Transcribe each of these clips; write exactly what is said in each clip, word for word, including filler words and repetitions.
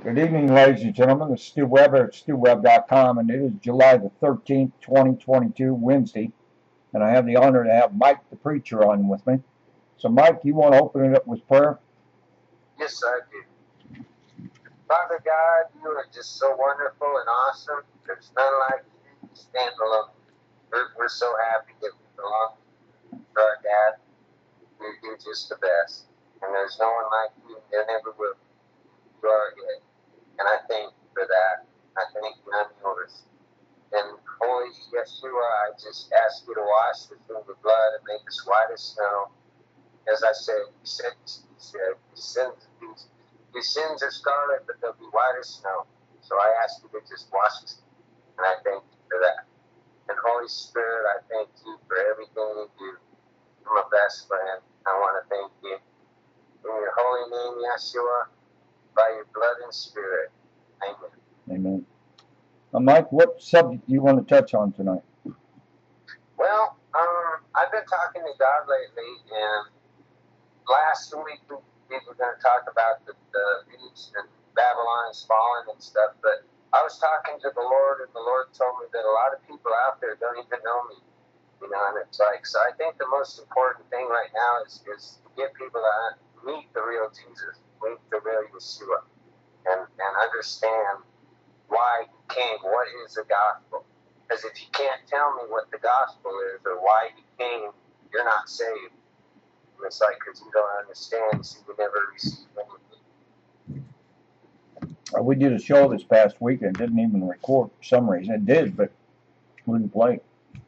Good evening, ladies and gentlemen. This is Stu Weber at stu web dot com, and it is July the thirteenth, twenty twenty-two, Wednesday, and I have the honor to have Mike the Preacher on with me. So, Mike, you want to open it up with prayer? Yes, I do. Father God, you are just so wonderful and awesome. There's none like you. You stand alone. We're, we're so happy that we belong to our dad. You're, you're just the best. And there's no one like you. There never will be. You are it. And I thank you for that. I thank you, I'm yours. And Holy Yeshua, I just ask you to wash us in the blood and make us white as snow. As I said, you said, you said, your sins, your sins are scarlet, but they'll be white as snow. So I ask you to just wash us, and I thank you for that. And Holy Spirit, I thank you for everything you do. You're my best friend. I want to thank you. In your holy name, Yeshua, by your blood and spirit. Amen. Amen. Now, Mike, what subject do you want to touch on tonight? Well, um, I've been talking to God lately, and last week we, we were going to talk about the, the beast and Babylon is fallen and stuff, but I was talking to the Lord, and the Lord told me that a lot of people out there don't even know me, you know, and it's like, so I think the most important thing right now is, is to get people to meet the real Jesus, meet the real Yeshua, and, and understand why he came, what is the gospel. Because if you can't tell me what the gospel is or why he came, you're not saved. And it's like, because you don't understand, so you never receive anything. Uh, we did a show this past week and didn't even record for some reason. It did, but we didn't play.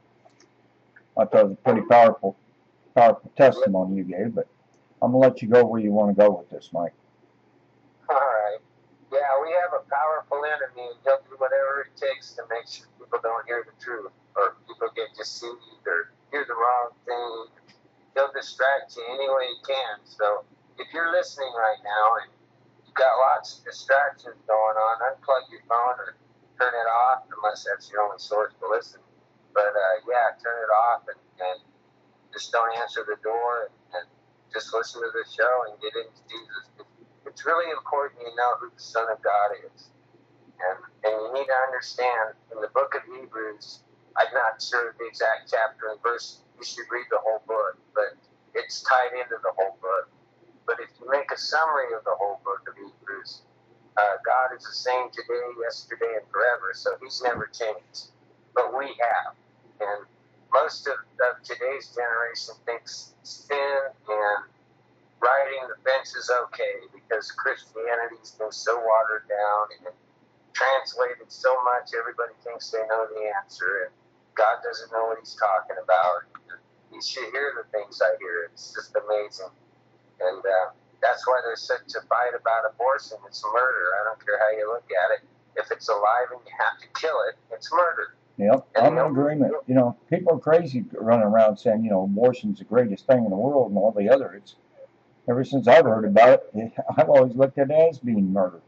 I thought it was a pretty powerful, powerful testimony you gave, but I'm going to let you go where you want to go with this, Mike. All right. Yeah, we have a powerful enemy, and he'll do whatever it takes to make sure people don't hear the truth, or people get deceived, or hear the wrong thing. He'll distract you any way he can. So if you're listening right now and you've got lots of distractions going on, unplug your phone or turn it off, unless that's your only source to listen. But uh, yeah, turn it off and, and just don't answer the door, and, and just listen to the show and get into Jesus. It's really important you know who the Son of God is. And, and you need to understand, in the book of Hebrews, I'm not sure the exact chapter and verse, you should read the whole book, but it's tied into the whole book. But if you make a summary of the whole book of Hebrews, uh, God is the same today, yesterday, and forever, so he's never changed. But we have. And most of, of today's generation thinks sin and riding the fence is okay because Christianity's been so watered down and translated so much, everybody thinks they know the answer, and God doesn't know what he's talking about. You should hear the things I hear. It's just amazing. And uh, that's why there's such a fight about abortion. It's murder. I don't care how you look at it. If it's alive and you have to kill it, it's murder. Yep, I'm in agreement. You know, people are crazy running around saying, you know, abortion's the greatest thing in the world and all the other. It's ever since I've heard about it, I've always looked at it as being murder.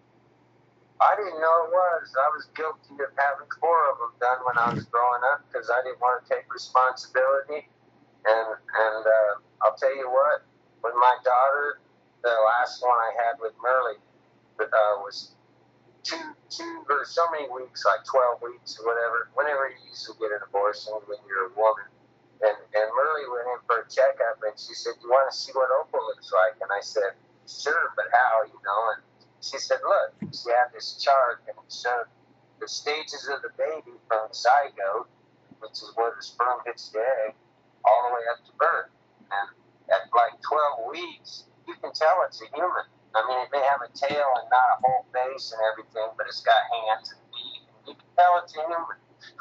I didn't know it was. I was guilty of having four of them done when I was growing up because I didn't want to take responsibility. And and uh, I'll tell you what, when my daughter, the last one I had with Merle, uh, was two two or so many weeks, like twelve weeks or whatever. Whenever you usually get an abortion when you're a woman. And and Merle went in for a checkup, and she said, "You want to see what Opal looks like?" And I said, "Sure, but how?" You know. And she said, "Look," she had this chart, and it showed the stages of the baby from zygote, which is where the sperm hits the egg, all the way up to birth. And at like twelve weeks, you can tell it's a human. I mean, it may have a tail and not a whole face and everything, but it's got hands and feet. And you can tell it's a human.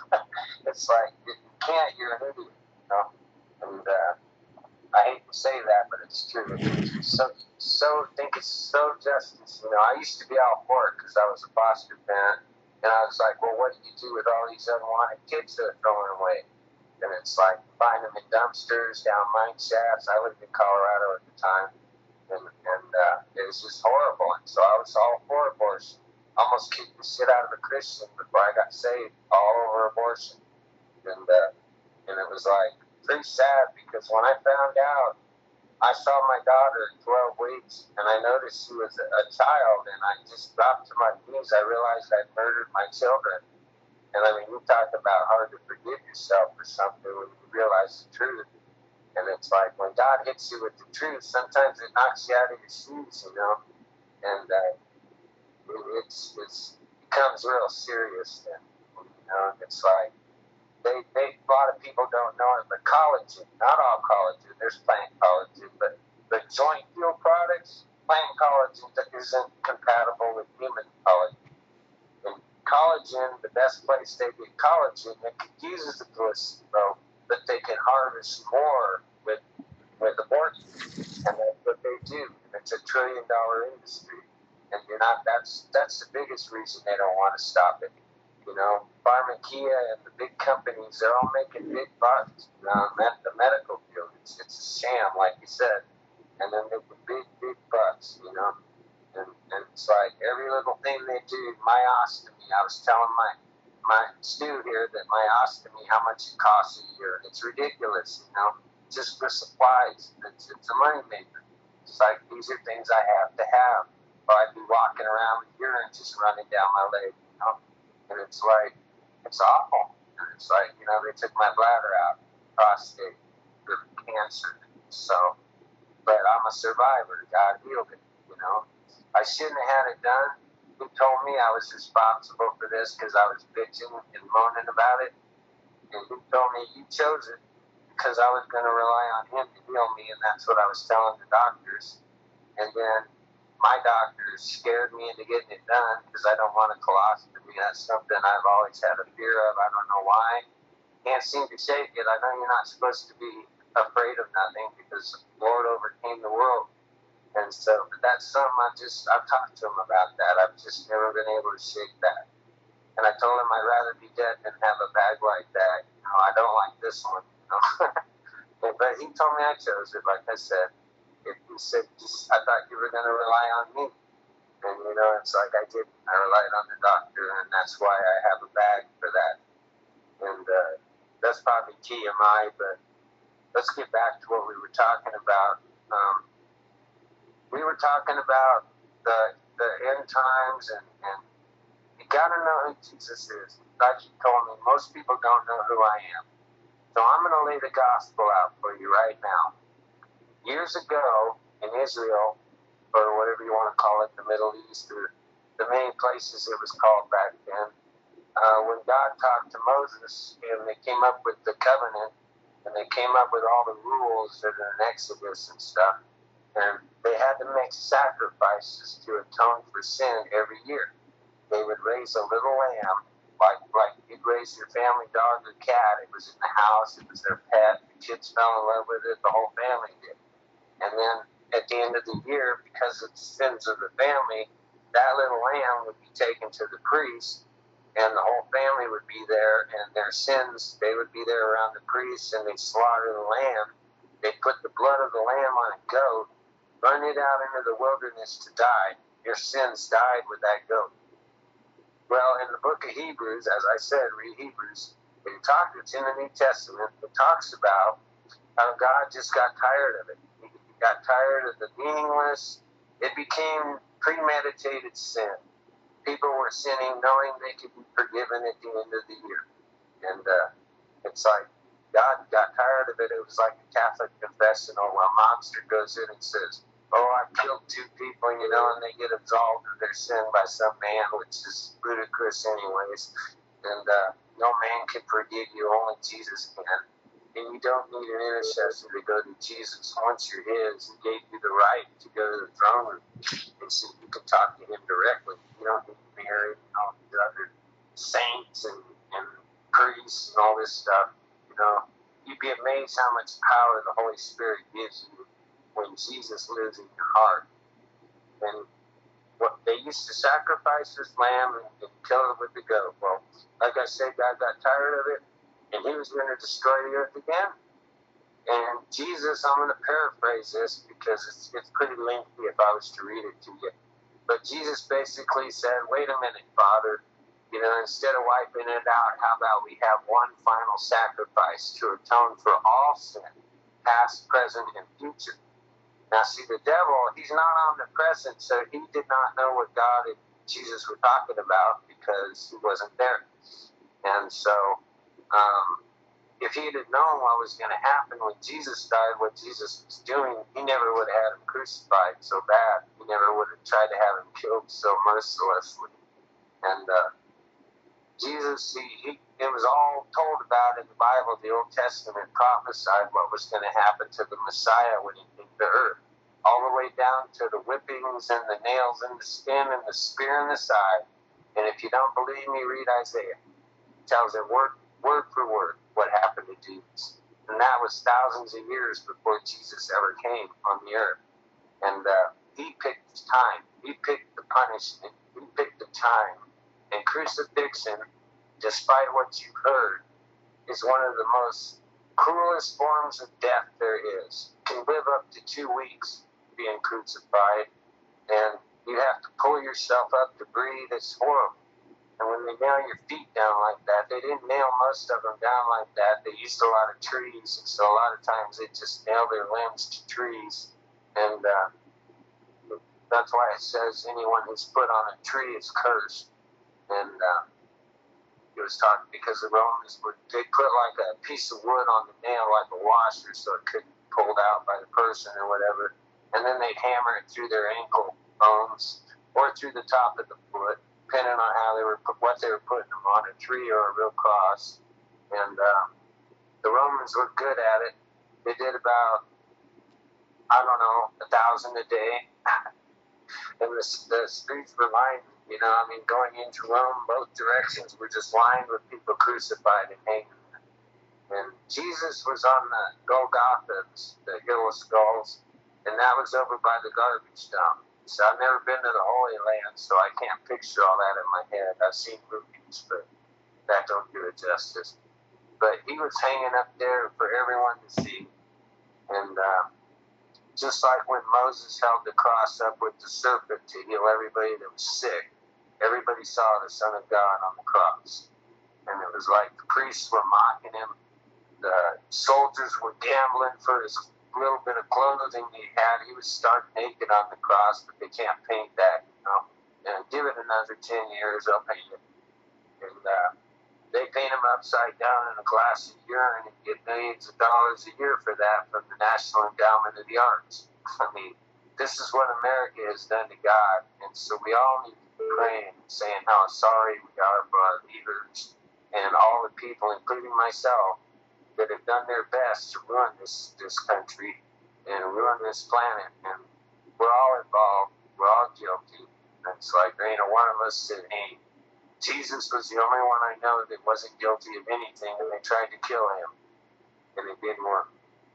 It's like, if you can't, you're an idiot, you know? And uh, I hate to say that, but it's true. It's so, so, think it's so justice. You know, I used to be all for it because I was a foster parent. And I was like, well, what do you do with all these unwanted kids that are throwing away? And it's like, find them in dumpsters, down mine shafts. I lived in Colorado at the time. And, and uh, it was just horrible. And so I was all for abortion. Almost kicked the shit out of a Christian before I got saved, all over abortion. And uh, and it was like pretty sad because when I found out I saw my daughter at twelve weeks, and I noticed she was a, a child, and I just dropped to my knees. I realized I'd murdered my children. And I mean, you talk about hard to forgive yourself for something when you realize the truth. And it's like when God hits you with the truth, sometimes it knocks you out of your shoes, you know. And uh, it, it's it's becomes real serious. And you know, it's like they they a lot of people don't know it, but collagen, not all collagen. There's plant collagen, but the joint fuel products, plant collagen isn't compatible with human collagen. And collagen, the best place they get collagen, it uses the placebo, but they can harvest more with with abortion, and that's what they do. And it's a trillion dollar industry, and you're not. That's that's the biggest reason they don't want to stop it. You know, Pharmacia and the big companies, they're all making big bucks. You know, med- the medical field, it's it's a sham, like you said, and they're making big big bucks. You know, and and it's like every little thing they do. Myostomy. I was telling my my Stu here that myostomy, how much it costs a year. It's ridiculous. You know. Just for supplies. It's, it's a money maker. It's like, these are things I have to have. Or I'd be walking around with urine just running down my leg, you know? And it's like, it's awful. And it's like, you know, they took my bladder out, prostate, the cancer. So, but I'm a survivor. God healed it, you know? I shouldn't have had it done. He told me I was responsible for this because I was bitching and moaning about it. And he told me, you chose it. Because I was going to rely on him to heal me, and that's what I was telling the doctors. And then my doctors scared me into getting it done because I don't want a colostomy. That's something I've always had a fear of. I don't know why. Can't seem to shake it. I know you're not supposed to be afraid of nothing because the Lord overcame the world. And so that's something I just, I've talked to him about that. I've just never been able to shake that. And I told him I'd rather be dead than have a bag like that. You know, I don't like this one. But he told me I chose it, like I said. If he said, just, I thought you were going to rely on me. And, you know, it's like I didn't. I relied on the doctor, and that's why I have a bag for that. And uh, that's probably T M I, but let's get back to what we were talking about. Um, we were talking about the the end times, and, and you got to know who Jesus is. Like you told me, most people don't know who I am. So I'm going to lay the gospel out for you right now. Years ago in Israel, or whatever you want to call it, the Middle East, or the many places it was called back then, uh, when God talked to Moses and they came up with the covenant, and they came up with all the rules that are in Exodus and stuff, and they had to make sacrifices to atone for sin every year. They would raise a little lamb, Like, like you'd raise your family dog or cat. It was in the house. It was their pet. The kids fell in love with it. The whole family did. And then at the end of the year, because of the sins of the family, that little lamb would be taken to the priest, and the whole family would be there, and their sins, they would be there around the priest, and they'd slaughter the lamb. They'd put the blood of the lamb on a goat, run it out into the wilderness to die. Your sins died with that goat. Well, in the book of Hebrews, as I said, read Hebrews, it talks, it's in the New Testament, it talks about how God just got tired of it. He got tired of the meaningless, it became premeditated sin. People were sinning knowing they could be forgiven at the end of the year. And uh, it's like, God got tired of it. It was like a Catholic confessional where a mobster goes in and says, oh, I killed two people, you know, and they get absolved of their sin by some man, which is ludicrous anyways. And uh, no man can forgive you, only Jesus can. And you don't need an intercessor to go to Jesus. Once you're his, he gave you the right to go to the throne room. And so you can talk to him directly. You don't need Mary and all these other saints and, and priests and all this stuff. You know, you'd be amazed how much power the Holy Spirit gives you when Jesus lives in your heart. And what they used to sacrifice this lamb and, and kill it with the goat. Well, like I said, God got tired of it, and he was going to destroy the earth again. And Jesus, I'm going to paraphrase this because it's, it's pretty lengthy if I was to read it to you. But Jesus basically said, wait a minute, Father, you know, instead of wiping it out, how about we have one final sacrifice to atone for all sin, past, present, and future. Now, see, the devil, he's not omnipresent, so he did not know what God and Jesus were talking about because he wasn't there. And so, um, if he had known what was going to happen when Jesus died, what Jesus was doing, he never would have had him crucified so bad. He never would have tried to have him killed so mercilessly. And uh, Jesus, he, he, it was all told about in the Bible. The Old Testament prophesied what was going to happen to the Messiah when he came to earth. All the way down to the whippings and the nails in the skin and the spear in the side. And if you don't believe me, read Isaiah. It tells it word, word for word what happened to Jesus. And that was thousands of years before Jesus ever came on the earth. And uh, he picked the time. He picked the punishment. He picked the time. And crucifixion, despite what you've heard, is one of the most cruelest forms of death there is. You can live up to two weeks being crucified, and you have to pull yourself up to breathe. It's horrible. And when they nail your feet down like that, they didn't nail most of them down like that. They used a lot of trees, and so a lot of times they just nail their limbs to trees. And uh, that's why it says anyone who's put on a tree is cursed. And uh, it was talking because the Romans would, they put like a piece of wood on the nail like a washer so it couldn't be pulled out by the person or whatever. And then they'd hammer it through their ankle bones or through the top of the foot, depending on how they were, what they were putting them on, a tree or a real cross. And uh, the Romans were good at it. They did about, I don't know, a thousand a day. And the, the streets were lined, you know, I mean, going into Rome, both directions were just lined with people crucified and hanging. And Jesus was on the Golgotha, the Hill of Skulls, and that was over by the garbage dump. So I've never been to the Holy Land, so I can't picture all that in my head. I've seen movies, but that don't do it justice. But he was hanging up there for everyone to see. And uh, just like when Moses held the cross up with the serpent to heal everybody that was sick, everybody saw the Son of God on the cross. And it was like the priests were mocking him. The soldiers were gambling for his little bit of clothing he had. He was stark naked on the cross, but they can't paint that, you know. And give it another ten years, they'll paint it. And uh, they paint him upside down in a glass of urine and get millions of dollars a year for that from the National Endowment of the Arts. I mean, this is what America has done to God. And so we all need to be praying and saying how sorry we are for our leaders and all the people, including myself, that have done their best to ruin this, this country and ruin this planet. And we're all involved. We're all guilty. And it's like there ain't a one of us that ain't. Jesus was the only one I know that wasn't guilty of anything, and they tried to kill him, and it didn't work.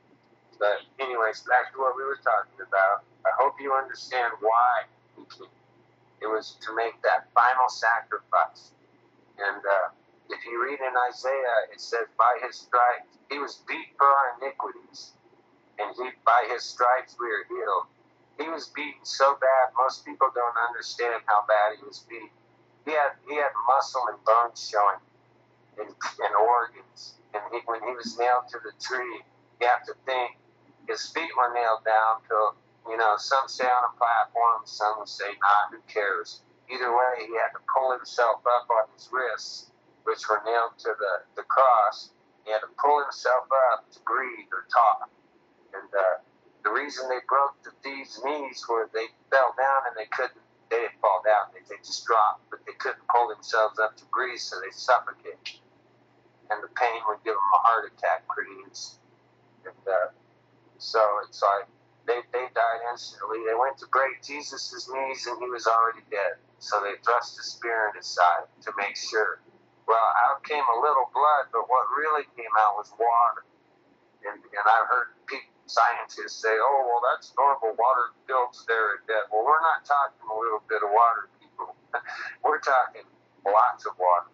But anyways, back to what we were talking about. I hope you understand why he came. It was to make that final sacrifice. And uh, if you read in Isaiah, it says, by his stripes, he was beat for our iniquities, and he, by his stripes we are healed. He was beaten so bad, most people don't understand how bad he was beaten. He had he had muscle and bones showing, and, and organs. And he, when he was nailed to the tree, you have to think his feet were nailed down to, you know, some say on a platform, some would say not. Who cares? Either way, he had to pull himself up on his wrists, which were nailed to the, the cross. He had to pull himself up to breathe or talk. And uh, the reason they broke the thieves' knees was they fell down and they couldn't. They didn't fall down, they, they just dropped, but they couldn't pull themselves up to breathe, so they suffocated. And the pain would give them a heart attack pretty instant. And uh, so it's like they, they died instantly. They went to break Jesus' knees, and he was already dead. So they thrust a spear in his side to make sure. Well, out came a little blood, but what really came out was water. And, and I've heard people, scientists say, oh, well, that's normal. Water builds there at death. Well, we're not talking a little bit of water, people. We're talking lots of water.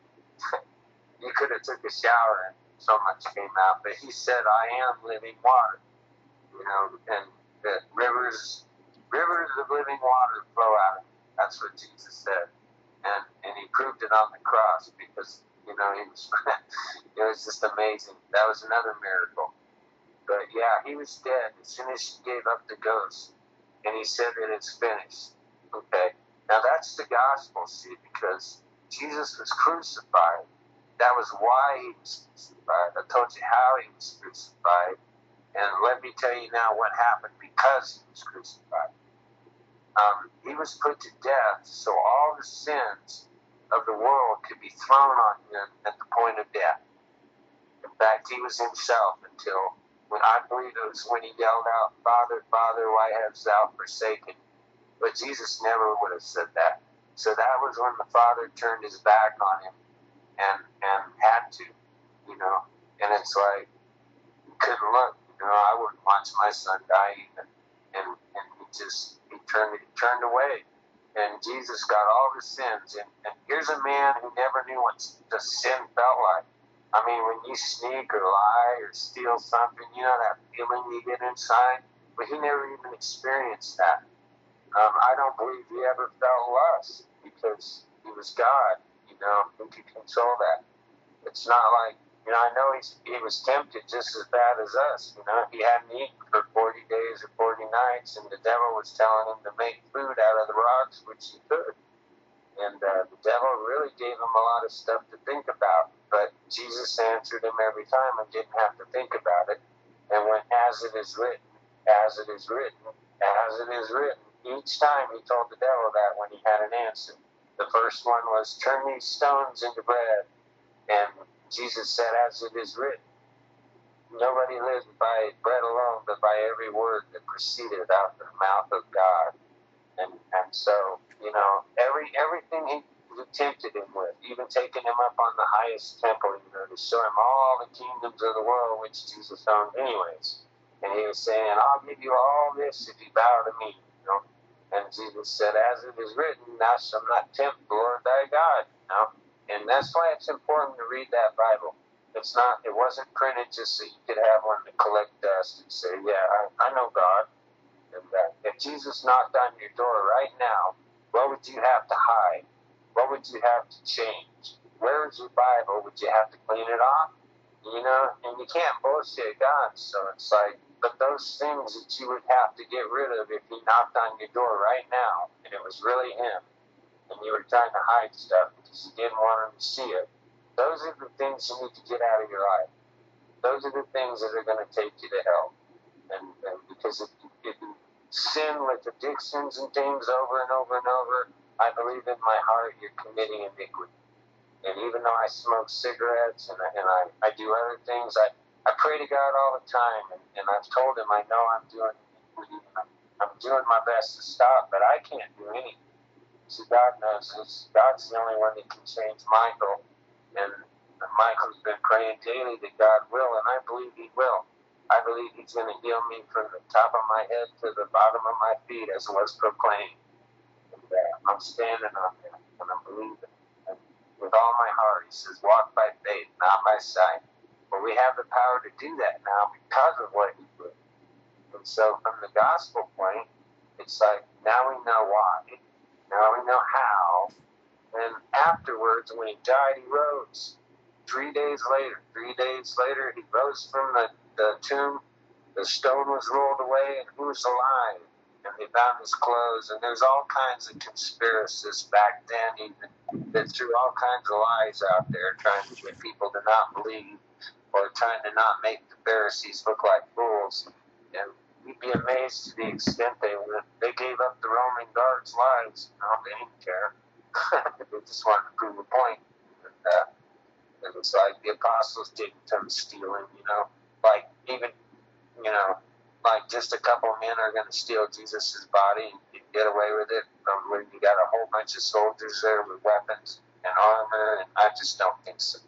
You could have took a shower and so much came out. But he said, I am living water. You know, and that rivers, rivers of living water flow out of me. That's what Jesus said. And and he proved it on the cross because, you know, he was, it was just amazing. That was another miracle. But yeah, he was dead as soon as she gave up the ghost. And he said that it's finished. Okay. Now that's the gospel, see, because Jesus was crucified. That was why he was crucified. I told you how he was crucified. And let me tell you now what happened because he was crucified. Um, he was put to death so all the sins of the world could be thrown on him at the point of death. In fact, he was himself until, when I believe it was when he yelled out, Father, Father, why hast thou forsaken me? But Jesus never would have said that. So that was when the Father turned his back on him and, and had to, you know. And it's like, he couldn't look. You know, I wouldn't watch my son die even. And, and he just, he turned, he turned away. And Jesus got all the sins. And, and here's a man who never knew what the sin felt like. I mean, when you sneak or lie or steal something, you know that feeling you get inside? But he never even experienced that. Um, I don't believe he ever felt lust because he was God, you know, he could control that. It's not like, you know, I know he's, he was tempted just as bad as us, you know. He hadn't eaten for forty days or forty nights, and the devil was telling him to make food out of the rocks, which he could. And uh, the devil really gave him a lot of stuff to think about. But Jesus answered him every time and didn't have to think about it. And went, as it is written, as it is written, as it is written. Each time he told the devil that when he had an answer. The first one was, turn these stones into bread. And Jesus said, as it is written. Nobody lives by bread alone, but by every word that proceeded out of the mouth of God. And and so, you know, every everything he, he tempted him with, even taking him up on the highest temple, you know, to show him all the kingdoms of the world, which Jesus owned anyways. And he was saying, I'll give you all this if you bow to me, you know. And Jesus said, as it is written, thou shalt not tempt the Lord thy God, you know. And that's why it's important to read that Bible. It's not, it wasn't printed just so you could have one to collect dust and say, yeah, I, I know God. And uh, if Jesus knocked on your door right now, what would you have to hide? What would you have to change? Where is your Bible? Would you have to clean it off? You know, and you can't bullshit God. So it's like, but those things that you would have to get rid of if he knocked on your door right now, and it was really him, and you were trying to hide stuff because you didn't want him to see it, those are the things you need to get out of your life. Those are the things that are going to take you to hell. And, and because if you, if you sin with addictions and things over and over and over, I believe in my heart you're committing iniquity. And even though I smoke cigarettes and, and I, I do other things, I, I pray to God all the time. And, and I've told him I know I'm doing iniquity. And I'm, I'm doing my best to stop, but I can't do anything. See, God knows this. God's the only one that can change Michael. And Michael's been praying daily that God will, and I believe he will. I believe he's going to heal me from the top of my head to the bottom of my feet, as was proclaimed. And uh, I'm standing on that, and I'm believing. And with all my heart, he says, walk by faith, not by sight. But we have the power to do that now because of what he did. And so from the gospel point, it's like, now we know why. Now we know how. And afterwards, when he died, he rose. Three days later, three days later, he rose from the, the tomb. The stone was rolled away, and he was alive. And they found his clothes. And there's all kinds of conspiracists back then, even, that threw all kinds of lies out there, trying to get people to not believe, or trying to not make the Pharisees look like fools. And you'd be amazed to the extent they went. They gave up the Roman guards' lives. You know, they didn't care. They just wanted to prove a point. And, uh, and it's like the apostles didn't come stealing, you know. Like, even, you know, like just a couple of men are going to steal Jesus' body and you get away with it from when you got a whole bunch of soldiers there with weapons and armor, and I just don't think so.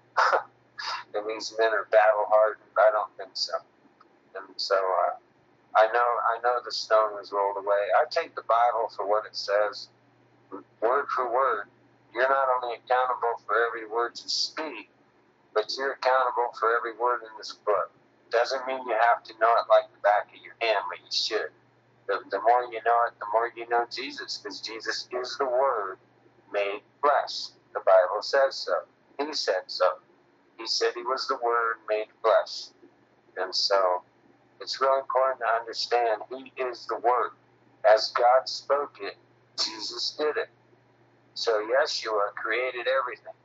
And these men are battle hardened. I don't think so. And so, uh, I know, I know the stone was rolled away. I take the Bible for what it says. Word for word. You're not only accountable for every word you speak, but you're accountable for every word in this book. Doesn't mean you have to know it like the back of your hand, but you should. The, the more you know it, the more you know Jesus, because Jesus is the Word made flesh. The Bible says so. He said so. He said he was the Word made flesh. And so It's really important to understand He is the Word. As God spoke it, Jesus did it. So Yeshua created everything.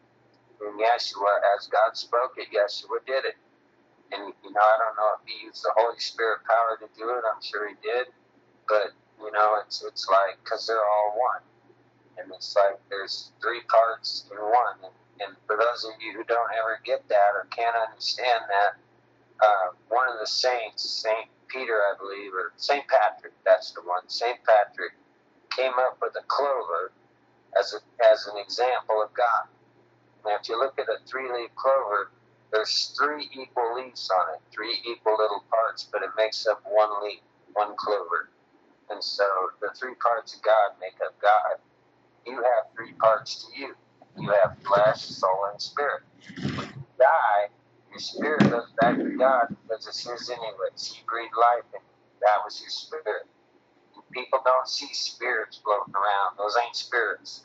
And Yeshua, as God spoke it, Yeshua did it. And, you know, I don't know if He used the Holy Spirit power to do it. I'm sure He did. But, you know, it's it's like, because they're all one. And it's like there's three parts in one. And, and for those of you who don't ever get that or can't understand that, uh, one of the saints, Saint Peter, I believe, or Saint Patrick, that's the one, Saint Patrick, came up with a clover as a, as an example of God. Now, if you look at a three-leaf clover, there's three equal leaves on it, three equal little parts, but it makes up one leaf, one clover. And so the three parts of God make up God. You have three parts to you. You have flesh, soul, and spirit. When you die, your spirit goes back to God because it's His anyways. He breathed life in you. That was your spirit. People don't see spirits floating around. Those ain't spirits.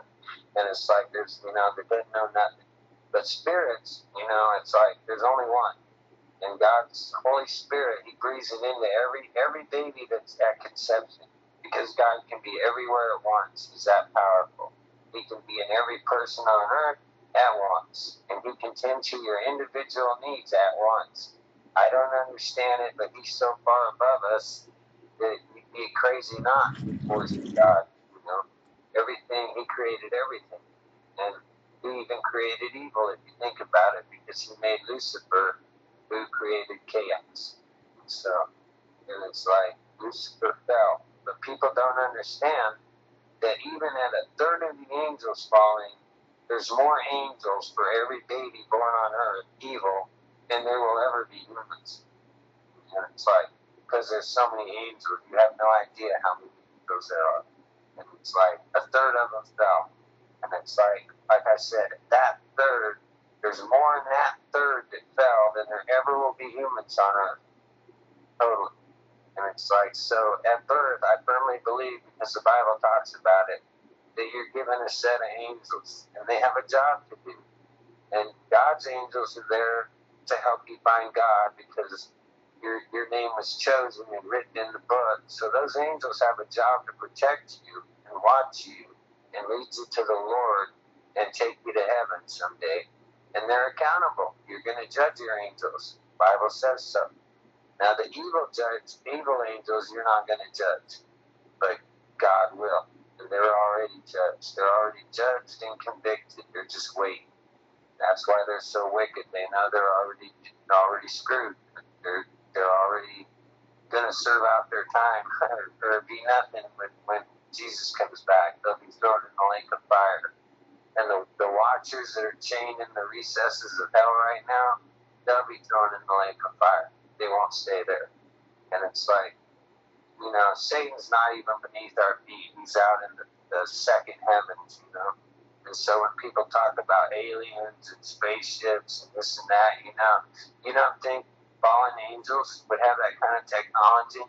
And it's like there's, you know, they didn't know nothing. But spirits, you know, it's like there's only one. And God's Holy Spirit, He breathes it into every every baby that's at conception. Because God can be everywhere at once. He's that powerful. He can be in every person on earth at once. And He can tend to your individual needs at once. I don't understand it, but He's so far above us that you'd be crazy not towards God. You know, everything, He created everything. And He even created evil, if you think about it, because He made Lucifer, who created chaos. So, and it's like Lucifer fell. But people don't understand that even at a third of the angels falling, there's more angels for every baby born on earth, evil, than there will ever be humans. And it's like, because there's so many angels, you have no idea how many angels there are. And it's like, a third of them fell. And it's like, like I said, that third, there's more in that third that fell than there ever will be humans on earth. Totally. And it's like, so at birth, I firmly believe, because the Bible talks about it, that you're given a set of angels, and they have a job to do. And God's angels are there to help you find God, because your your name was chosen and written in the book. So those angels have a job to protect you and watch you and lead you to the Lord and take you to heaven someday. And they're accountable. You're going to judge your angels. The Bible says so. Now, the evil judge, evil angels, you're not going to judge, but God will. And they're already judged. They're already judged and convicted. They're just waiting. That's why they're so wicked. They know they're already already screwed. They're they're already going to serve out their time or, or be nothing when, when Jesus comes back. They'll be thrown in the lake of fire. And the, the watchers that are chained in the recesses of hell right now, they'll be thrown in the lake of fire. They won't stay there. And it's like, you know, Satan's not even beneath our feet. He's out in the, the second heavens, you know. And so when people talk about aliens and spaceships and this and that, you know, you don't think fallen angels would have that kind of technology?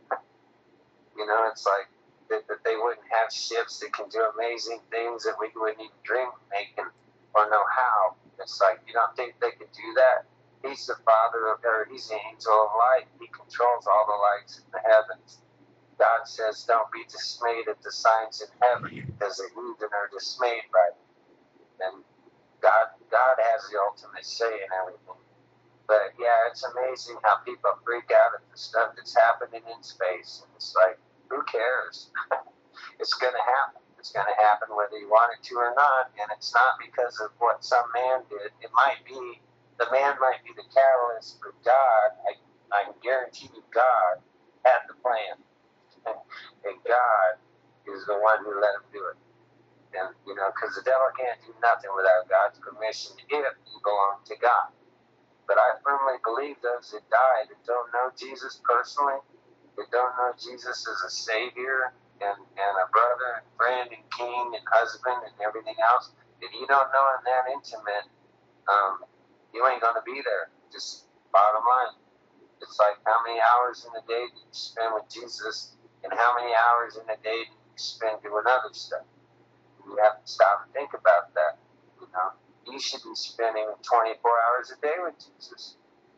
You know, it's like that, that they wouldn't have ships that can do amazing things that we wouldn't even dream of making or know how. It's like, you don't think they could do that? He's the father of, or He's the angel of light. He controls all the lights in the heavens. God says, don't be dismayed at the signs in heaven, because the heathen are dismayed by them. And God, God has the ultimate say in everything. But yeah, it's amazing how people freak out at the stuff that's happening in space. And it's like, who cares? It's going to happen. It's going to happen whether you want it to or not. And it's not because of what some man did. It might be, the man might be the catalyst, but God, I, I can guarantee you, God had the plan. And God is the one who let him do it. And, you know, because the devil can't do nothing without God's permission if you belong to God. But I firmly believe those that die that don't know Jesus personally, that don't know Jesus as a Savior and, and a brother and friend and king and husband and everything else, if you don't know him that intimate, um, you ain't going to be there. Just bottom line. It's like, how many hours in a day do you spend with Jesus, and how many hours in a day do you spend doing other stuff? You have to stop and think about that. You know, you should be spending twenty-four hours a day with Jesus.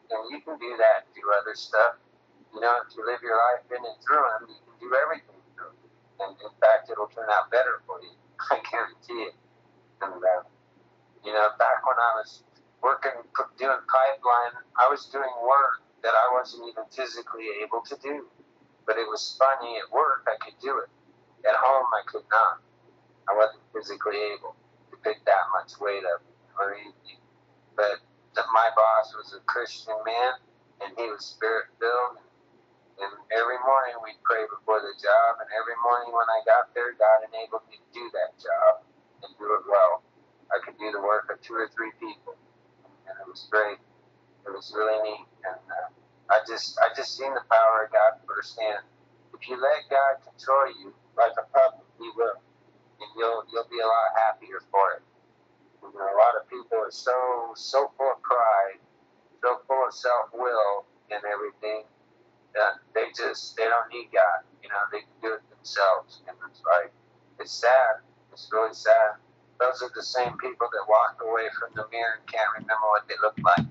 and you can do that and do other stuff. You know, if you live your life in and through Him, you can do everything through Him. And in fact, it'll turn out better for you. I guarantee it. And, uh, you know, back when I was working, doing pipeline, I was doing work that I wasn't even physically able to do. But it was funny, at work I could do it. At home I could not. I wasn't physically able to pick that much weight up or anything. But the, my boss was a Christian man, and he was spirit-filled. And every morning we'd pray before the job, and every morning when I got there, God enabled me to do that job and do it well. I could do the work of two or three people, and it was great. It was really neat, and uh, I just, I just seen the power of God firsthand. If you let God control you like a puppet, He will, and you'll, you'll be a lot happier for it. You know, a lot of people are so, so full of pride, so full of self-will and everything that they just, they don't need God. You know, they can do it themselves, and it's like, it's sad. It's really sad. Those are the same people that walk away from the mirror and can't remember what they look like.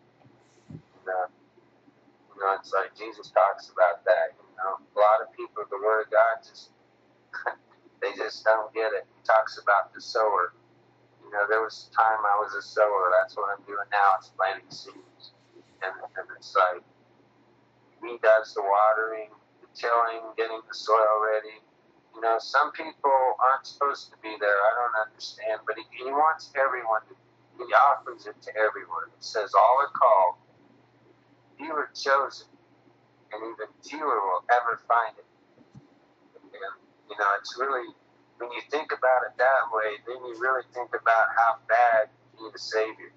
Uh, you know, it's like Jesus talks about that. You know, a lot of people, the Word of God, just they just don't get it. He talks about the sower. You know, there was a time I was a sower. That's what I'm doing now. It's planting seeds, and, and it's like He does the watering, the tilling, getting the soil ready. You know, some people aren't supposed to be there. I don't understand, but He, he wants everyone to. He offers it to everyone. It says all are called. Few are chosen, and even fewer will ever find it. And, you know, it's really, when you think about it that way, then you really think about how bad you need a Savior.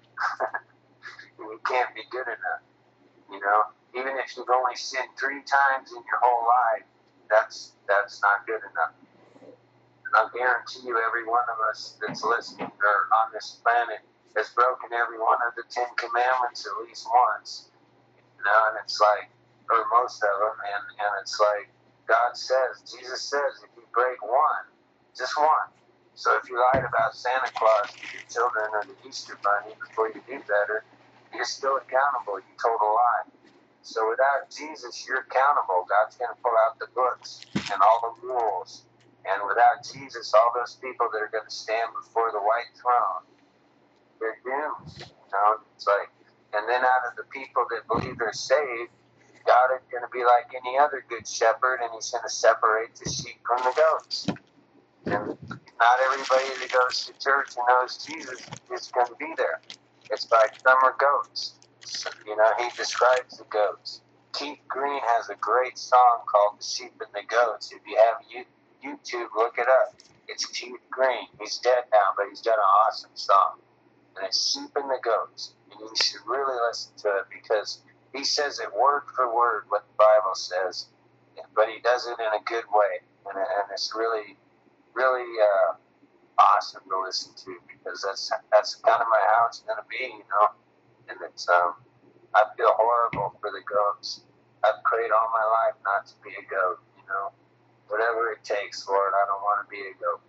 And you can't be good enough, you know? Even if you've only sinned three times in your whole life, that's that's not good enough. And I'll guarantee you every one of us that's listening or on this planet has broken every one of the Ten Commandments at least once. You know, and it's like, or most of them, and, and it's like, God says, Jesus says, if you break one, just one. So if you lied about Santa Claus to your children or the Easter Bunny before you do better, you're still accountable. You told a lie. So without Jesus, you're accountable. God's going to pull out the books and all the rules. And without Jesus, all those people that are going to stand before the white throne, they're doomed. You know, it's like, and then out of the people that believe they're saved, God is going to be like any other good shepherd, and He's going to separate the sheep from the goats. And not everybody that goes to church and knows Jesus is going to be there. It's like some are goats. So, you know, He describes the goats. Keith Green has a great song called The Sheep and the Goats. If you have YouTube, look it up. It's Keith Green. He's dead now, but he's got an awesome song. And it's Sheep and the Goats. And you should really listen to it because he says it word for word what the Bible says, but he does it in a good way. And, and it's really, really uh, awesome to listen to because that's that's kind of my how it's going to be, you know. And it's, um, I feel horrible for the goats. I've prayed all my life not to be a goat, you know. Whatever it takes, Lord, I don't want to be a goat.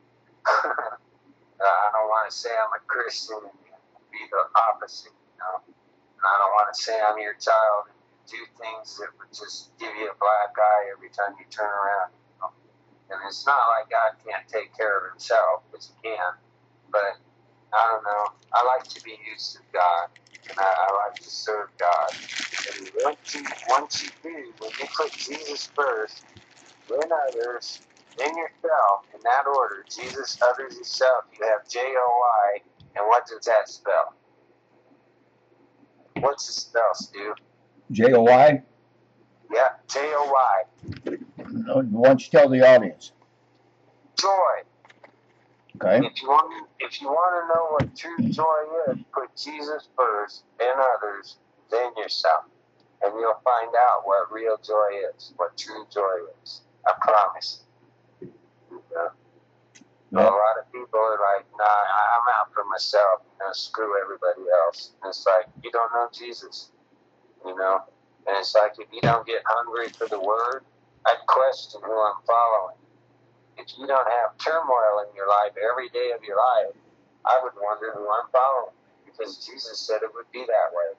I don't want to say I'm a Christian and be the opposite, you know. And I don't want to say I'm your child and do things that would just give you a black eye every time you turn around, you know. And it's not like God can't take care of Himself, because He can. But, I don't know, I like to be used to God, and I, I like to serve God. And once you, once you do, when you put Jesus first, then others, then yourself, in that order, Jesus, others, yourself, you have J O I, and what does that spell? What's the spell, Stu? J O I? Yeah, J O Y. Why don't you tell the audience? Joy. Okay. And if you want, if you want to know what true joy is, put Jesus first, then others, then yourself, and you'll find out what real joy is, what true joy is. I promise. Yeah. Yeah. A lot of people are like, nah, I'm out for myself. You know, screw everybody else. And it's like, you don't know Jesus, you know? And it's like, if you don't get hungry for the Word, I'd question who I'm following. If you don't have turmoil in your life every day of your life, I would wonder who I'm following. Because Jesus said it would be that way.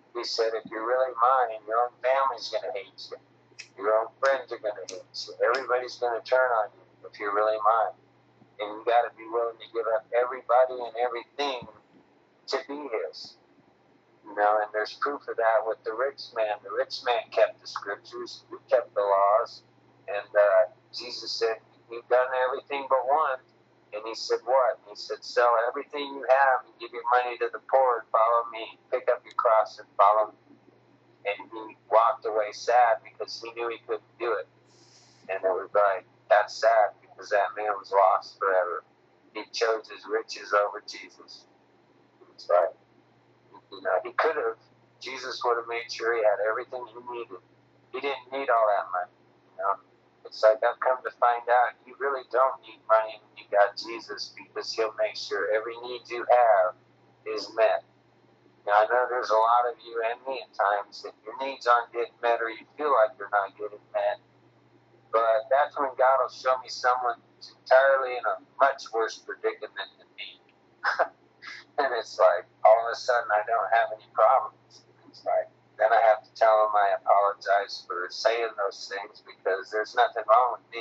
He said, if you're really mine, your own family's going to hate you. Your own friends are going to hate you. Everybody's going to turn on you if you're really mine. And you got to be willing to give up everybody and everything to be his. You know, and there's proof of that with the rich man. The rich man kept the scriptures. He kept the laws. And uh, Jesus said, you've done everything but one. And he said, what? And he said, sell everything you have and give your money to the poor and follow me. Pick up your cross and follow me. And he walked away sad because he knew he couldn't do it. And it was like, that's sad because that man was lost forever. He chose his riches over Jesus. It's like, you know, he could have. Jesus would have made sure he had everything he needed. He didn't need all that money, you know. It's like I've come to find out you really don't need money when you got Jesus because he'll make sure every need you have is met. Now, I know there's a lot of you and me at times that your needs aren't getting met or you feel like they're not getting met. But that's when God will show me someone who's entirely in a much worse predicament than me. And it's like, all of a sudden I don't have any problems. It's like, then I have to tell them I apologize for saying those things because there's nothing wrong with me.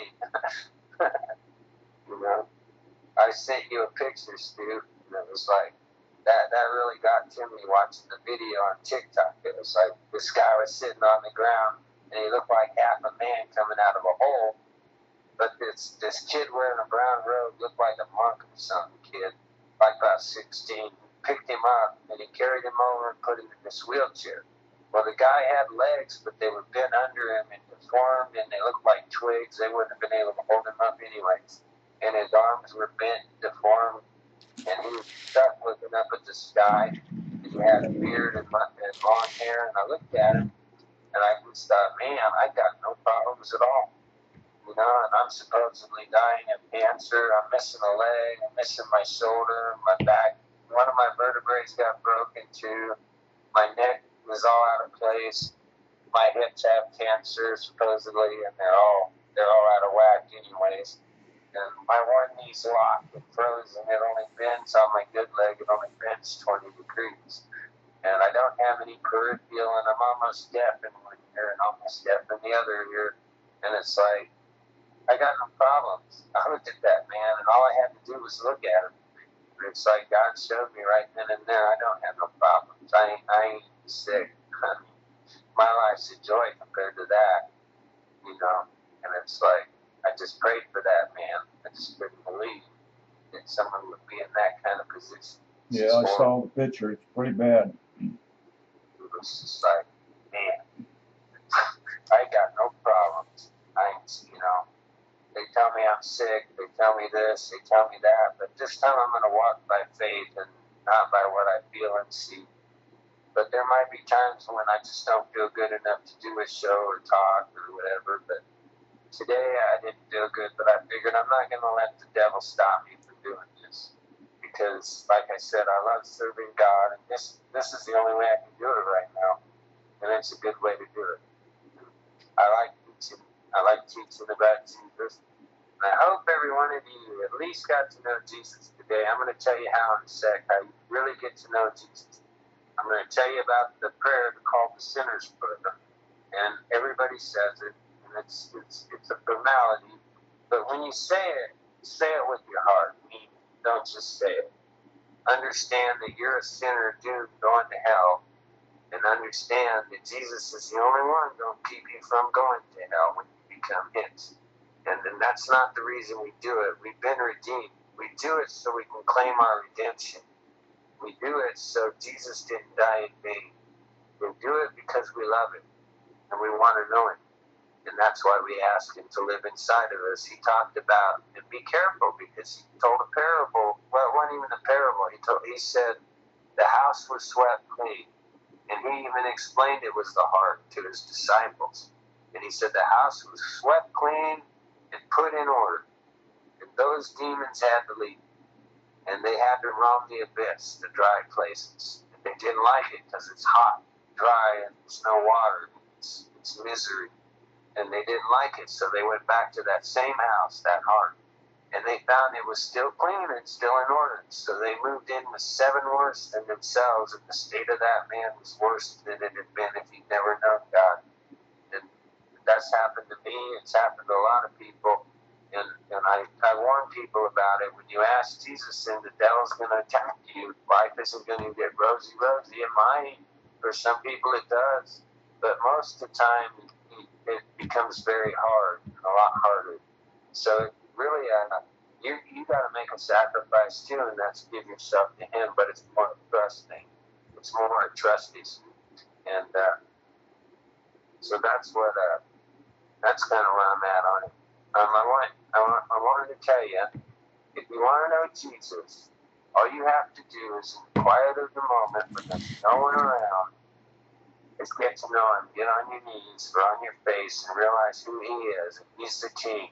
You know, I sent you a picture, Stu, and it was like, that, that really got to me watching the video on TikTok. It was like, this guy was sitting on the ground, and he looked like half a man coming out of a hole, but this, this kid wearing a brown robe looked like a monk or something, kid, like about sixteen, picked him up, and he carried him over and put him in this wheelchair. Well, the guy had legs, but they were bent under him and deformed, and they looked like twigs. They wouldn't have been able to hold him up anyways. And his arms were bent, deformed, and he was stuck looking up at the sky. And he had a beard and, and long hair, and I looked at him, and I just thought, man, I got no problems at all. You know, and I'm supposedly dying of cancer. I'm missing a leg. I'm missing my shoulder, my back. One of my vertebrae got broken too. My neck was all out of place. My hips have cancer supposedly, and they're all they're all out of whack anyways. And my one knee's locked and frozen. It only bends on my good leg. It only bends twenty degrees. And I don't have any peripheral, and I'm almost deaf in one ear and almost deaf in the other ear. And it's like, I got no problems. I looked at that man, and all I had to do was look at him. And it's like God showed me right then and there, I don't have no problems. I ain't, I ain't sick. I mean, my life's a joy compared to that, you know. And it's like, I just prayed for that man. I just couldn't believe that someone would be in that kind of position. Yeah, I saw the picture. It's pretty bad. It was just like, man, I got no problems. I ain't, you know. They tell me I'm sick, they tell me this, they tell me that, but this time I'm going to walk by faith and not by what I feel and see. But there might be times when I just don't feel good enough to do a show or talk or whatever, but today I didn't feel good, but I figured I'm not going to let the devil stop me from doing this. Because, like I said, I love serving God, and this, this is the only way I can do it right now, and it's a good way to do it. I like teaching, I like teaching about Jesus. And I hope every one of you at least got to know Jesus today. I'm going to tell you how in a sec, how you really get to know Jesus. I'm going to tell you about the prayer called the Sinner's Prayer. And everybody says it, and it's, it's, it's a formality. But when you say it, say it with your heart. I mean, don't just say it. Understand that you're a sinner doomed going to hell. And understand that Jesus is the only one going to keep you from going to hell when you become his. And, and that's not the reason we do it. We've been redeemed. We do it so we can claim our redemption. We do it so Jesus didn't die in vain. We do it because we love him and we want to know him. And that's why we ask him to live inside of us. He talked about, and be careful because he told a parable. Well, it wasn't even a parable. He told, he said the house was swept clean. And he even explained it was the heart to his disciples. And he said the house was swept clean and put in order. And those demons had to leave. And they had to roam the abyss, the dry places. And they didn't like it because it's hot, dry, and there's no water. It's, it's misery. And they didn't like it, so they went back to that same house, that heart. and they found it was still clean and still in order. So they moved in with seven worse than themselves, and the state of that man was worse than it had been if he'd never known God. And that's happened to me. It's happened to a lot of people. And, and I, I warn people about it. When you ask Jesus and the devil's going to attack you, life isn't going to get rosy, rosy. It might. For some people it does. But most of the time it becomes very hard, a lot harder. So really, uh, you you got to make a sacrifice too, and that's give yourself to Him. But it's more a trust thing. It's more a trust issue, and uh, so that's what uh, that's kind of where I'm at on it. Um, I want I want I wanted to tell you, if you want to know Jesus, all you have to do is, in the quiet of the moment when there's no one around, is get to know Him. Get on your knees or on your face and realize who He is. And He's the King.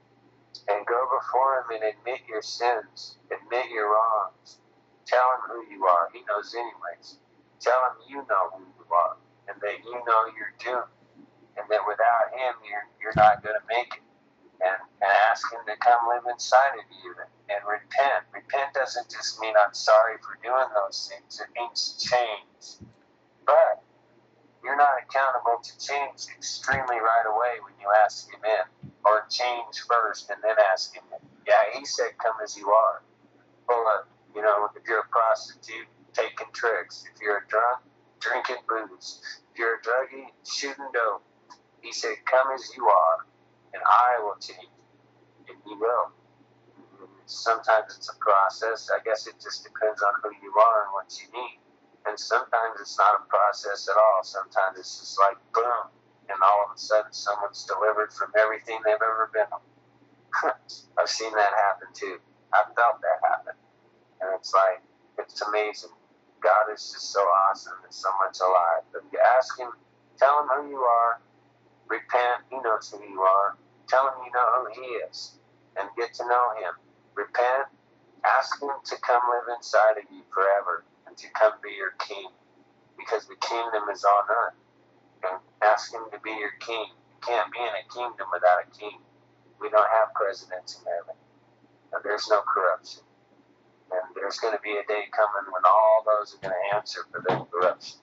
And go before Him and admit your sins. Admit your wrongs. Tell Him who you are. He knows anyways. Tell Him you know who you are. And that you know you're doomed. And that without Him, you're, you're not going to make it. And, and ask Him to come live inside of you. And, and repent. Repent doesn't just mean I'm sorry for doing those things. It means change. But you're not accountable to change extremely right away when you ask Him in. Or change first and then ask Him in. Yeah, He said, come as you are. Full of, you know, if you're a prostitute, taking tricks. If you're a drunk, drinking booze. If you're a druggie, shooting dope. He said, come as you are, and I will change you. And He will. Sometimes it's a process. I guess it just depends on who you are and what you need. And sometimes it's not a process at all. Sometimes it's just like, boom, and all of a sudden someone's delivered from everything they've ever been on. I've seen that happen too. I've felt that happen. And it's like, it's amazing. God is just so awesome and so much alive. But you ask Him, tell Him who you are, repent, He knows who you are, tell Him you know who He is, and get to know Him. Repent, ask Him to come live inside of you forever, and to come be your King, because the kingdom is on earth. And ask Him to be your King. You can't be in a kingdom without a king. We don't have presidents in heaven. And there's no corruption. And there's going to be a day coming when all those are going to answer for their corruption.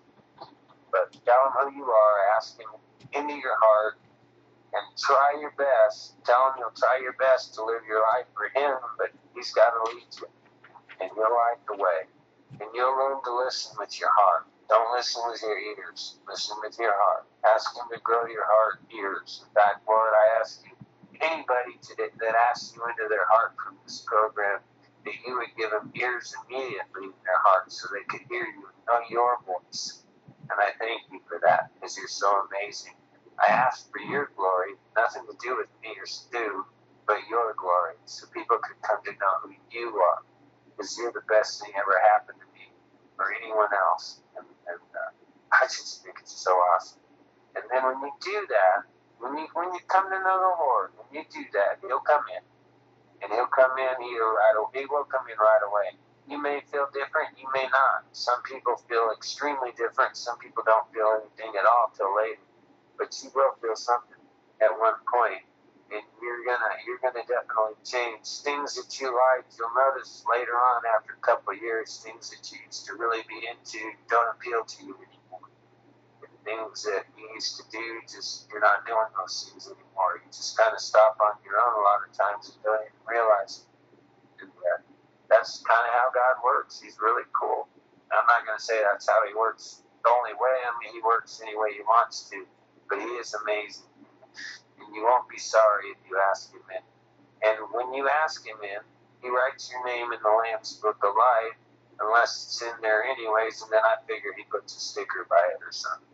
But tell Him who you are. Ask Him into your heart. And try your best. Tell Him you'll try your best to live your life for Him, but He's got to lead you. And you'll light the way. And you'll learn to listen with your heart. Don't listen with your ears. Listen with your heart. Ask Him to grow your heart ears. In fact, Lord, I ask you, anybody today that asks you into their heart from this program, that you would give them ears immediately in their heart so they could hear you and know your voice. And I thank you for that, because you're so amazing. I ask for your glory, nothing to do with me or Stu, but your glory, so people could come to know who you are, because you're the best thing ever happened to me or anyone else. And, and uh, I just think it's so awesome. And then when you do that, when you when you come to know the Lord, when you do that, He'll come in. And He'll come in either right away. He will come in right away. You may feel different, you may not. Some people feel extremely different. Some people don't feel anything at all till later. But you will feel something at one point. And you're gonna you're gonna definitely change. Things that you like, you'll notice later on after a couple of years, things that you used to really be into don't appeal to you anymore. And things that you used to do, just you're not doing those things anymore. You just kind of stop on your own a lot of times and don't even realize it. And uh, that's kind of how God works. He's really cool. I'm not gonna say that's how He works the only way. I mean, He works any way He wants to, but He is amazing. And you won't be sorry if you ask Him in. And when you ask Him in, He writes your name in the Lamb's Book of Life, unless it's in there anyways, and then I figure He puts a sticker by it or something.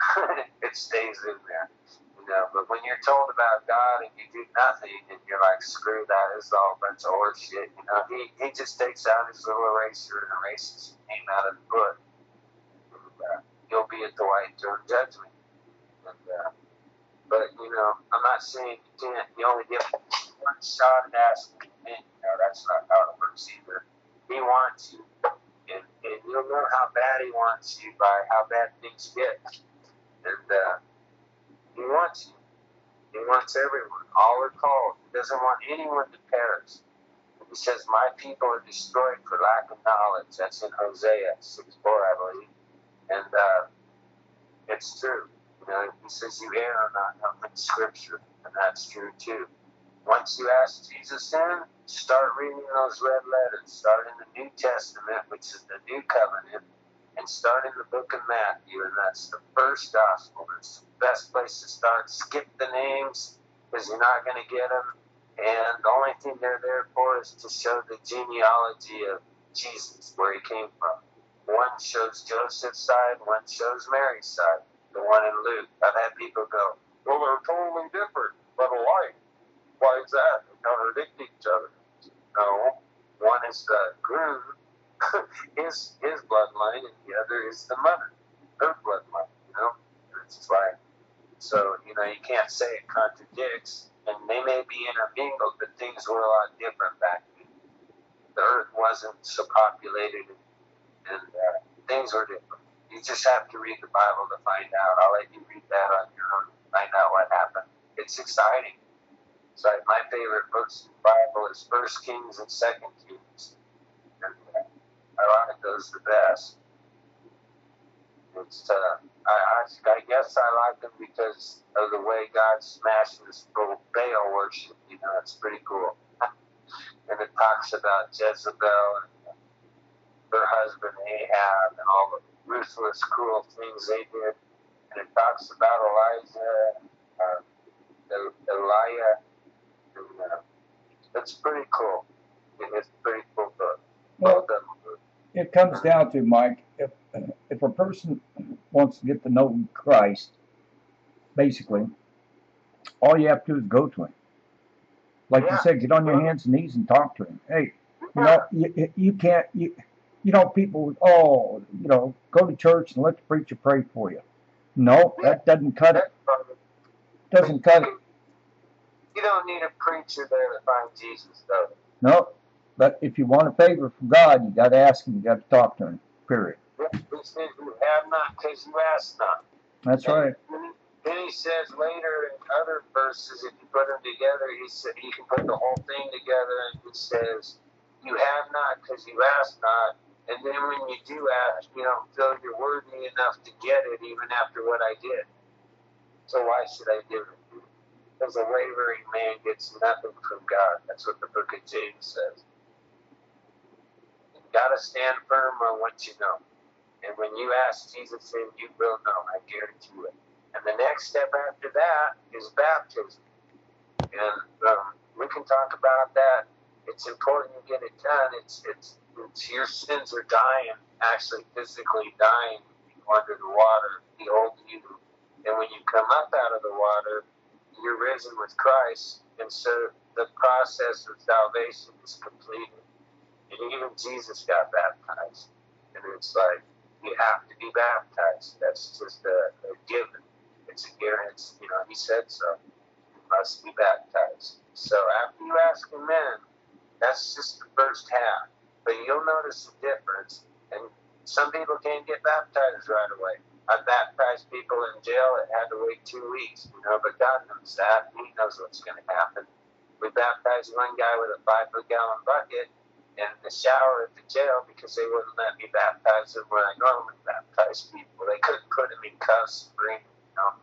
It stays in there. You know, but when you're told about God and you do nothing, and you're like, screw that, it's all a bunch of horse shit, you know, He, he just takes out His little eraser and erases your name out of the book. And, uh, you'll be at the white throne judgment. And, uh, But, you know, I'm not saying you can't, you only get one shot at asking Him in. You know, that's not how it works either. He wants you. And, and you'll know how bad He wants you by how bad things get. And uh, He wants you. He wants everyone. All are called. He doesn't want anyone to perish. He says, my people are destroyed for lack of knowledge. That's in Hosea six four, I believe. And uh, it's true. You know, he says, you err on not knowing Scripture. And that's true, too. Once you ask Jesus in, start reading those red letters. Start in the New Testament, which is the New Covenant, and start in the book of Matthew, and that's the first gospel. It's the best place to start. Skip the names, because you're not going to get them. And the only thing they're there for is to show the genealogy of Jesus, where he came from. One shows Joseph's side, one shows Mary's side, the one in Luke. I've had people go, well, they're totally different, but alike. Why is that? They contradict each other. No, one is the groom, his his bloodline, and the other is the mother, her bloodline. You know, it's just like, so you know, you can't say it contradicts, and they may be intermingled, but things were a lot different back then. The earth wasn't so populated, and, and uh, things were different. You just have to read the Bible to find out. I'll let you read that on your own, find out what happened. It's exciting. So my favorite books in the Bible is First Kings and Second Kings. And uh, ironic, those are the best. It's, uh, I, I, I guess I like them because of the way God smashed this whole Baal worship. You know, it's pretty cool. And it talks about Jezebel and her husband Ahab and all the ruthless, cruel things they did. And it talks about Elijah, uh, Elijah. And, uh, it's pretty cool. It's a pretty cool book. Well, it comes down to, Mike, if if a person wants to get to know Christ, basically, all you have to do is go to him. Like yeah. you said, get on your hands and knees and talk to him. Hey, you know, you, you can't, you, you know, people, oh, you know, go to church and let the preacher pray for you. No, that doesn't cut it. Doesn't cut it. You don't need a preacher there to find Jesus, though. No, but if you want a favor from God, you got to ask him. You got to talk to him. Period. He says you have not because you ask not. That's and right. Then he says later in other verses, if you put them together, he said he can put the whole thing together, and he says, "You have not because you ask not." And then when you do ask, you don't feel you're worthy enough to get it, even after what I did. So why should I give it? Because a wavering man gets nothing from God. That's what the book of James says. You got to stand firm on what you know. And when you ask Jesus in, you will know. I guarantee it. And the next step after that is baptism. And um, we can talk about that. It's important to get it done. It's, it's, it's your sins are dying, actually physically dying under the water, the old you. And when you come up out of the water, you're risen with Christ, and so the process of salvation is completed. And even Jesus got baptized. And it's like, you have to be baptized. That's just a, a given. It's a guarantee. You know, he said so. You must be baptized. So after you ask him in, that's just the first half. But you'll notice the difference. And some people can't get baptized right away. I baptized people in jail that had to wait two weeks, you know, but God knows that. He knows what's going to happen. We baptized one guy with a five-gallon bucket in the shower at the jail because they wouldn't let me baptize him where I normally baptize people. They couldn't put him in cuffs and bring him, you know.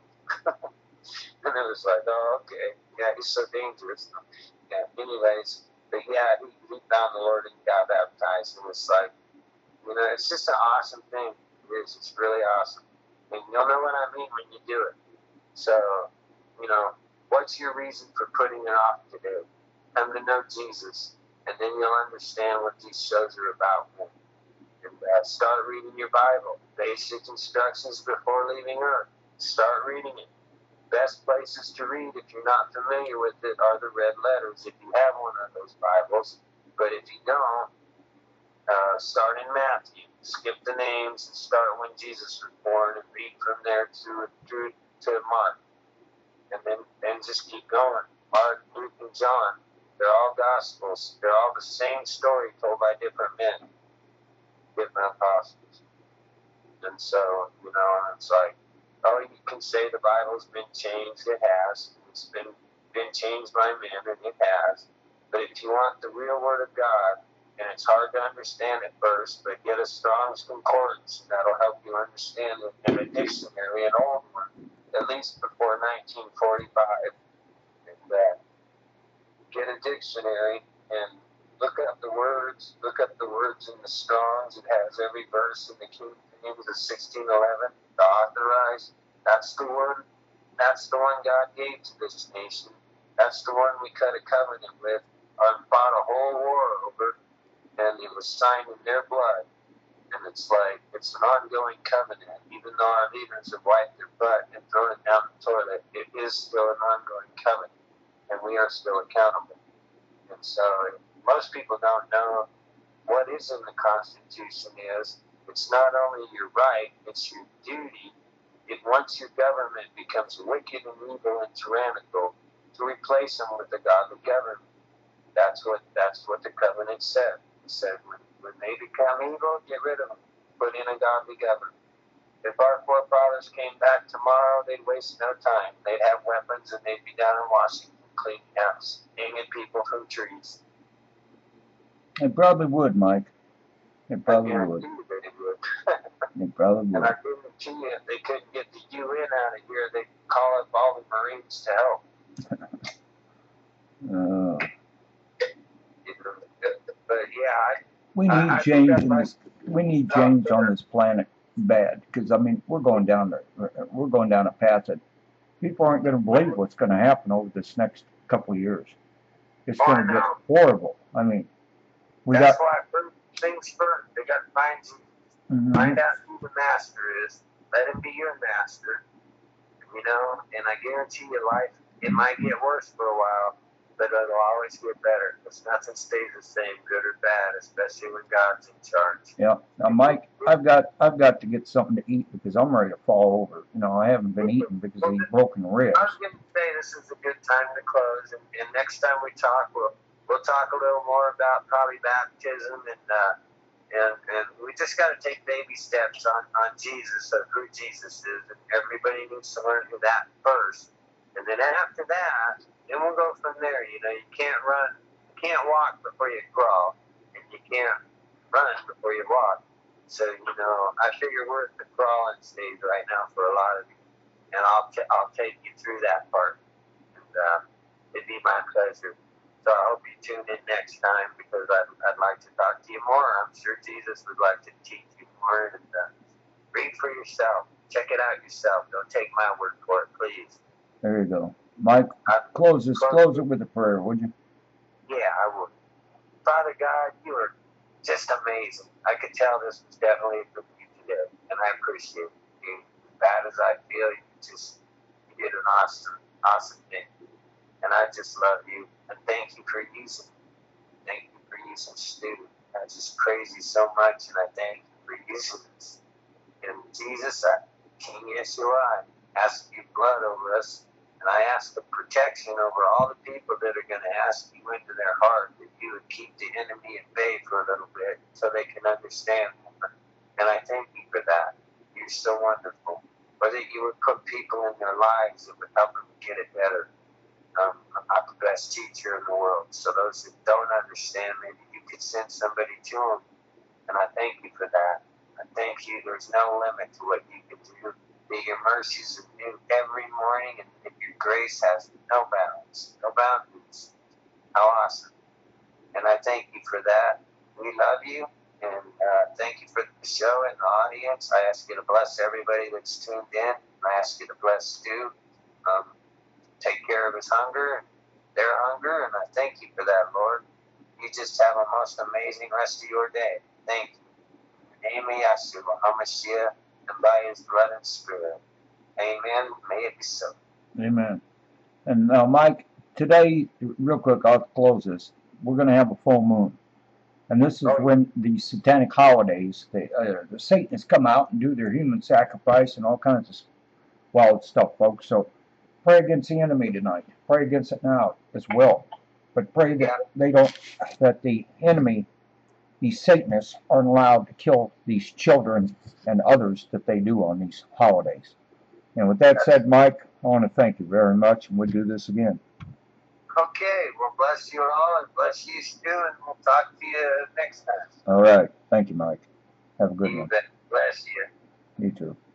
And it was like, oh, okay. Yeah, he's so dangerous. Yeah, anyways, but yeah, he, he found the Lord and got baptized. And it's like, you know, it's just an awesome thing. It is. It's really awesome. And you'll know what I mean when you do it. So, you know, what's your reason for putting it off today? Come to know Jesus, and then you'll understand what these shows are about. And uh, start reading your Bible. Basic instructions before leaving Earth. Start reading it. Best places to read, if you're not familiar with it, are the red letters, if you have one of those Bibles. But if you don't, uh, start in Matthew. Skip the names and start when Jesus was born and read from there to through to Mark. And then, then just keep going. Mark, Luke, and John, they're all Gospels. They're all the same story told by different men, different apostles. And so, you know, it's like, oh, you can say the Bible's been changed. It has. It's been, been changed by men, and it has. But if you want the real Word of God, and it's hard to understand at first, but get a Strong's Concordance, and that'll help you understand it, and a dictionary, an old one, at least before nineteen forty-five. And uh, get a dictionary and look up the words, look up the words in the Strong's. It has every verse in the King James of sixteen eleven, the authorized. That's the one, that's the one God gave to this nation. That's the one we cut a covenant with, and fought a whole war over, and it was signed in their blood. And it's like, it's an ongoing covenant. Even though our leaders have wiped their butt and thrown it down the toilet, it is still an ongoing covenant, and we are still accountable. And so most people don't know what is in the Constitution is. It's not only your right, it's your duty. It, once your government becomes wicked and evil and tyrannical, to replace them with a godly government. That's what that's what the covenant said. It said when, when they become evil, get rid of them. Put in a godly government. If our forefathers came back tomorrow, they'd waste no time. They'd have weapons and they'd be down in Washington cleaning house, hanging people from trees. It probably would, Mike. It probably I would. guarantee you that it would. It probably And would. I guarantee you, if they couldn't get the U N out of here, they'd call up all the Marines to help. Uh, But yeah, I, we I- need I think change that's in my- this. We need change on this planet bad, because I mean we're going down the, we're going down a path that people aren't going to believe what's going to happen over this next couple of years. It's Oh, I going to get know. horrible. I mean, we that's got. why first things first. They got to find you, Mhm. find out who the master is. Let him be your master. You know, and I guarantee you, life it might get worse for a while, but it'll always get better because nothing stays the same, good or bad, especially when God's in charge. Yeah. Now, Mike, I've got I've got to get something to eat because I'm ready to fall over. You know, I haven't been eating because of these broken ribs. I was going to say this is a good time to close, and, and next time we talk, we'll we'll talk a little more about probably baptism, and uh, and and we just got to take baby steps on on Jesus, of who Jesus is, and everybody needs to learn who that first, and then after that, then we'll go from there. You know, you can't run, you can't walk before you crawl, and you can't run before you walk. So you know, I figure we're at the crawling stage right now for a lot of you, and I'll t- I'll take you through that part, and uh, it'd be my pleasure. So I hope you tune in next time because I'd, I'd like to talk to you more. I'm sure Jesus would like to teach you more. And uh, read for yourself. Check it out yourself. Don't take my word for it, please. There you go, Mike. I, Close this. Close it with a prayer, would you? yeah, I would. Father God, you are just amazing. I could tell this was definitely from you today, and I appreciate you. As bad as I feel, you just you did an awesome, awesome thing. And I just love you. And thank you for using me. Thank you for using Stu. I just praise you so much, and I thank you for using this. And Jesus, I, King Yeshua, I ask you blood over us, and I ask the protection over all the people that are going to ask you into their heart, that you would keep the enemy at bay for a little bit so they can understand more. And I thank you for that. You're so wonderful. Or that you would put people in their lives that would help them get it better. Um, I'm not the best teacher in the world, so those that don't understand, maybe you could send somebody to them, and I thank you for that. I thank you. There's no limit to what you can do. That your mercies are new every morning, and that your grace has no bounds, no boundaries. How awesome. And I thank you for that. We love you, and uh, thank you for the show and the audience. I ask you to bless everybody that's tuned in. I ask you to bless Stu. Um, take care of his hunger and their hunger, and I thank you for that, Lord. You just have a most amazing rest of your day. Thank you. In the name of Yeshua HaMashiach, and by his blood and spirit. Amen. May it be so. Amen. And now, Mike, today, real quick, I'll close this. We're going to have a full moon. And this is Oh, yeah. when the satanic holidays, they, uh, the Satanists come out and do their human sacrifice and all kinds of wild stuff, folks. So pray against the enemy tonight. Pray against it now as well. But pray that they don't, that the enemy, these Satanists, aren't allowed to kill these children and others that they do on these holidays. And with that said, Mike, I want to thank you very much, and we'll do this again. Okay, well, bless you all and bless you, Stu, and we'll talk to you next time. All right. Thank you, Mike. Have a good You one. bet. Bless you. You too.